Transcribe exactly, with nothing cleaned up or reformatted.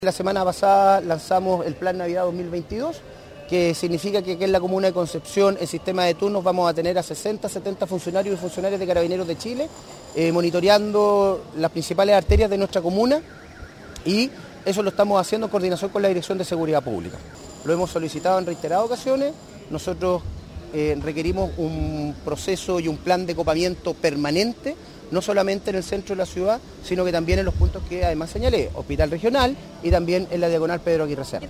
La semana pasada lanzamos el Plan Navidad dos mil veintidós, que significa que aquí en la comuna de Concepción, el sistema de turnos, vamos a tener a sesenta, setenta funcionarios y funcionarias de Carabineros de Chile, eh, monitoreando las principales arterias de nuestra comuna, y eso lo estamos haciendo en coordinación con la Dirección de Seguridad Pública. Lo hemos solicitado en reiteradas ocasiones. Nosotros eh, requerimos un proceso y un plan de copamiento permanente, no solamente en el centro de la ciudad, sino que también en los puntos que además señalé, Hospital Regional y también en la Diagonal Pedro Aguirre Cerda.